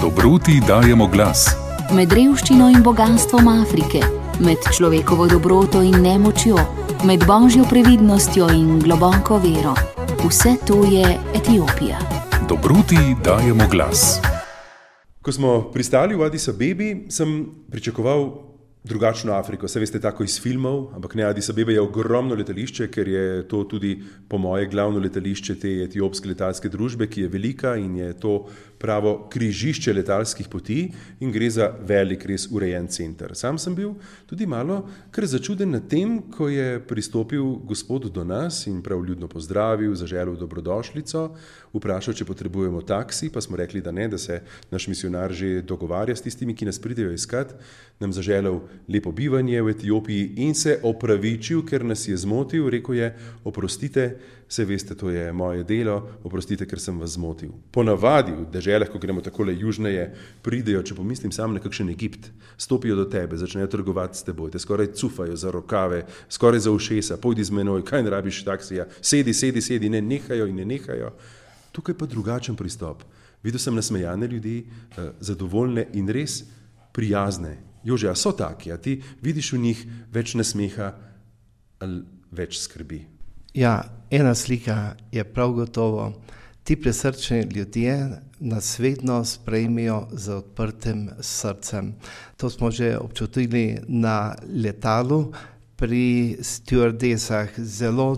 Dobruti dajemo glas. Med revščino in bogastvom Afrike, med človekovo dobroto in nemočjo, med božjo previdnostjo in globoko vero. Vse to je Etiopija. Dobruti dajemo glas. Ko smo pristali v Adis Abebi, sem pričakoval drugačno Afriko. Saj veste, tako iz filmov, ampak ne, Adis Abeba je ogromno letališče, ker je to tudi po moje glavno letališče te etiopske letalske družbe, ki je velika in je to pravo križišče letalskih poti in gre za velik, res urejen center. Sam sem bil tudi malo kar začuden nad tem, ko je pristopil gospod do nas in prav ljudno pozdravil, zaželel dobrodošlico, vprašal, če potrebujemo taksi, pa smo rekli, da ne, da se naš misionar že dogovarja s tistimi, ki nas pridejo iskat, nam zaželel lepo bivanje v Etiopiji in se opravičil, ker nas je zmotil, rekel je, oprostite, se veste, to je moje delo, oprostite, ker sem vas zmotil. Ponavadi v deželah, ko gremo takole južneje, pridejo, če pomislim sam na kakšen Egipt, stopijo do tebe, začnejo trgovati s teboj, te skoraj cufajo za rokave, skoraj za ušesa, pojdi z menoj, kaj ne rabiš taksija, sedi, ne nehajo in ne nehajo. Tukaj pa drugačen pristop. Videl sem nasmejane ljudi, zadovoljne in res prijazne. Jože, a so taki, a ti vidiš v njih več nasmeha ali več skrbi? Ja, ena slika je prav gotovo. Ti presrčni ljudje nas vedno sprejmijo z odprtim srcem. To smo že občutili na letalu pri stewardesah, zelo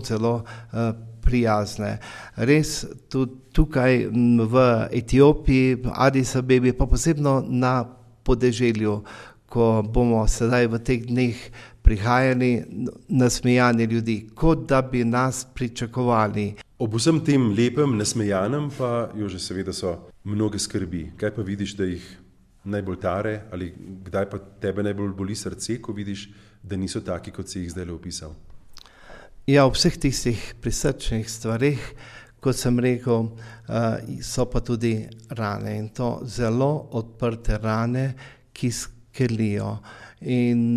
prijazne. Res tudi tukaj v Etiopiji, Adis Abebi, pa posebno na podeželju, ko bomo sedaj v teh dneh prihajali nasmejani ljudi, kot da bi nas pričakovali. Ob vsem tem lepem, nasmejanem pa, Jože, seveda so mnoge skrbi. Kaj pa vidiš, da jih najbolj tare ali kdaj pa tebe najbolj boli srce, ko vidiš, da niso taki, kot si jih zdaj opisal? Ja, v vseh tistih prisrčnih stvarih, kot sem rekel, so pa tudi rane in to zelo odprte rane, ki skrlijo. In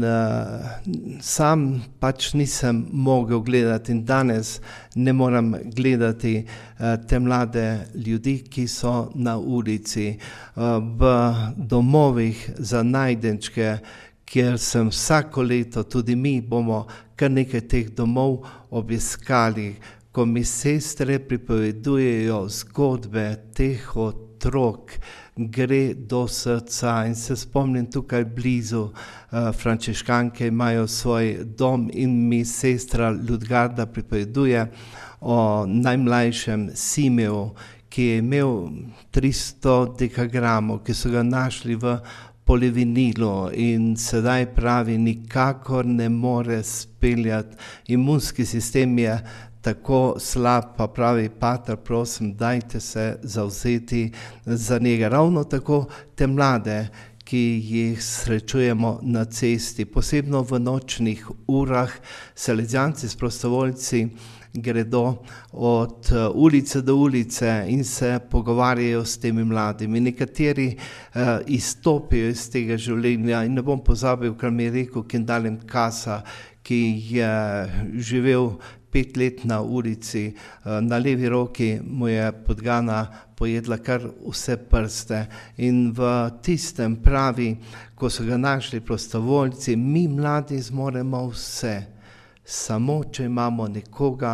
sam pač nisem mogel gledati in danes ne moram gledati te mlade ljudi, ki so na ulici, v domovih za najdenčke, kjer sem vsako leto, tudi mi bomo kar nekaj teh domov obiskali, ko mi sestre pripovedujejo zgodbe teh otrok, gre do srca in se spomnim tukaj blizu frančiškanke imajo svoj dom in mi sestra Ludgarda pripoveduje o najmlajšem Simeju, ki je imel 300 dekagramov, ki so ga našli v polivinilu in sedaj pravi, nikakor ne more speljati. Imunski sistem je tako slab, pa pravi, pater, prosim, dajte se zavzeti za njega. Ravno tako te mlade, ki jih srečujemo na cesti, posebno v nočnih urah, salezjanci s prostovoljci gredo od ulice do ulice in se pogovarjajo s temi mladimi. Nekateri izstopijo iz tega življenja in ne bom pozabil, kar mi je rekel Kendalem Kasa, ki je živel 5 let na ulici, na levi roki mu je podgana pojedla kar vse prste in v tistem pravi, ko so ga našli prostovoljci, mi mladi zmoremo vse, samo če imamo nekoga,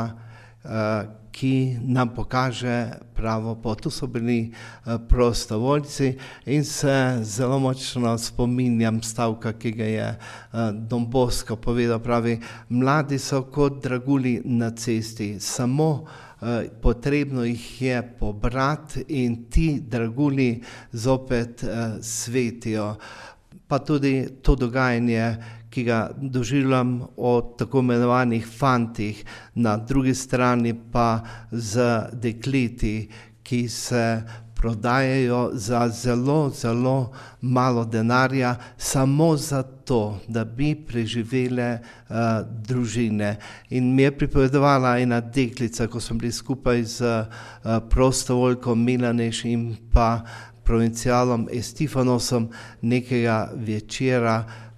ki nam pokaže pravo pot. Tu so bili prostovoljci in se zelo močno spominjam stavka, ki ga je Don Bosco povedal, pravi, mladi so kot dragulji na cesti, samo potrebno jih je pobrati in ti dragulji zopet svetijo. Pa tudi to dogajanje, ki ga doživljam o tako imenovanih fantih, na drugi strani pa z dekleti, ki se prodajajo za zelo malo denarja, samo zato, da bi preživele družine. In mi je pripovedovala ena deklica, ko smo bili skupaj z prostovoljkom Milaneš in pa provincialom Estifanosom nekega večera,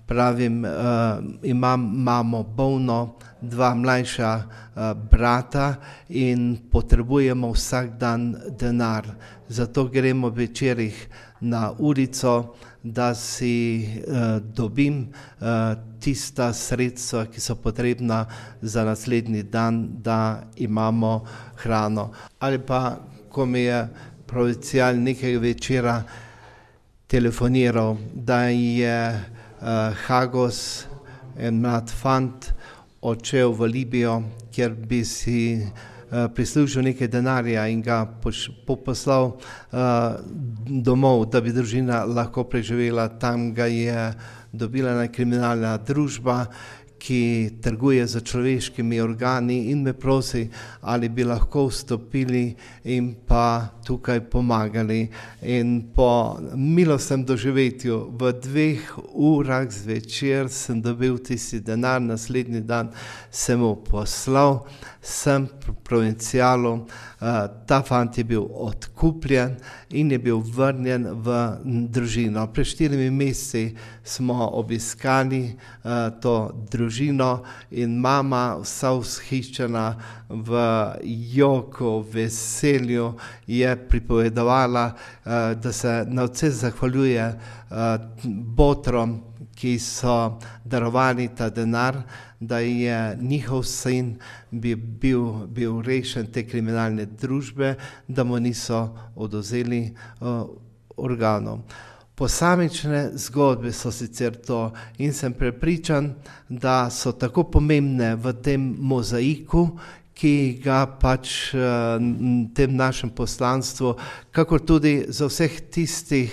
pravim, imam mamo bolno, 2 mlajša brata in potrebujemo vsak dan denar. Zato gremo večerih na ulico, da si dobim tista sredstva, ki so potrebna za naslednji dan, da imamo hrano. Ali pa, ko mi je provincial nekega večera telefoniral, da je Hagos, en mlad fant, odšel v Libijo, kjer bi si prislužil nekaj denarja in ga poslal domov, da bi družina lahko preživela. Tam ga je dobila ena kriminalna družba, ki trguje z človeškimi organi in me prosi, ali bi lahko vstopili in pa tukaj pomagali. In po milostnem doživetju v 2 urah zvečer sem dobil tisti denar, naslednji dan sem mu poslal, sem provincialu. Ta fant je bil odkupljen in je bil vrnjen v družino. Pred 4 meseci smo obiskali to družino in mama, vsa vzhičena v joku, veselju, je pripovedovala, da se nadvse zahvaljuje botrom, ki so darovali ta denar, da je njihov sin bil rešen te kriminalne družbe, da mu niso odvzeli organov. Posamične zgodbe so sicer to in sem prepričan, da so tako pomembne v tem mozaiku, ki ga pač tem našem poslanstvu, kakor tudi za vseh tistih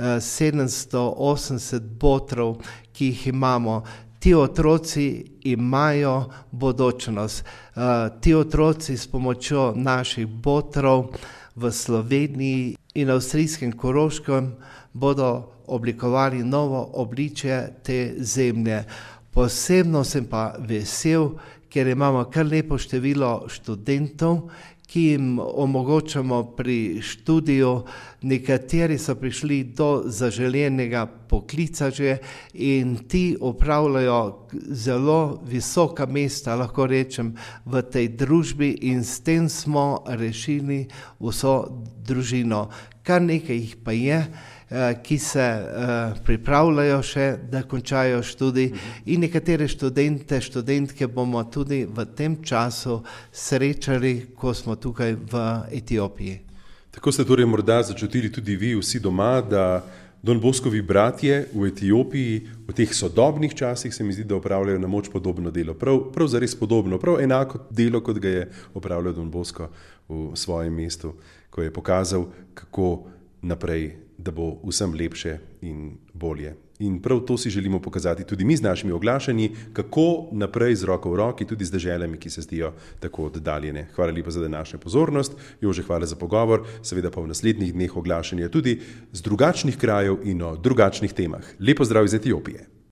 780 botrov, ki jih imamo. Ti otroci imajo bodočnost. Ti otroci s pomočjo naših botrov v Sloveniji in avstrijskem Koroškem bodo oblikovali novo obličje te zemlje. Posebno sem pa vesel, ker imamo kar lepo število študentov, ki jim omogočamo pri študiju. Nekateri so prišli do zaželenega poklica že in ti opravljajo zelo visoka mesta, lahko rečem, v tej družbi in s tem smo rešili vso družino. Kar nekaj jih pa je, ki se pripravljajo še, da končajo študij in nekatere študentke bomo tudi v tem času srečali, ko smo tukaj v Etiopiji. Tako ste torej morda začutili tudi vi vsi doma, da Don Boskovi bratje v Etiopiji v teh sodobnih časih se mi zdi, da opravljajo na moč podobno delo. Prav zares podobno, prav enako delo, kot ga je opravljal Don Bosko v svojem mestu, ko je pokazal, kako naprej, da bo vsem lepše in bolje. In prav to si želimo pokazati tudi mi z našimi oglašanji, kako naprej z roko v roki, tudi z deželjami, ki se zdijo tako oddaljene. Hvala lepa za današnjo pozornost, Jože, hvala za pogovor, seveda pa v naslednjih dneh oglašanje tudi z drugačnih krajev in o drugačnih temah. Lepo zdrav iz Etiopije.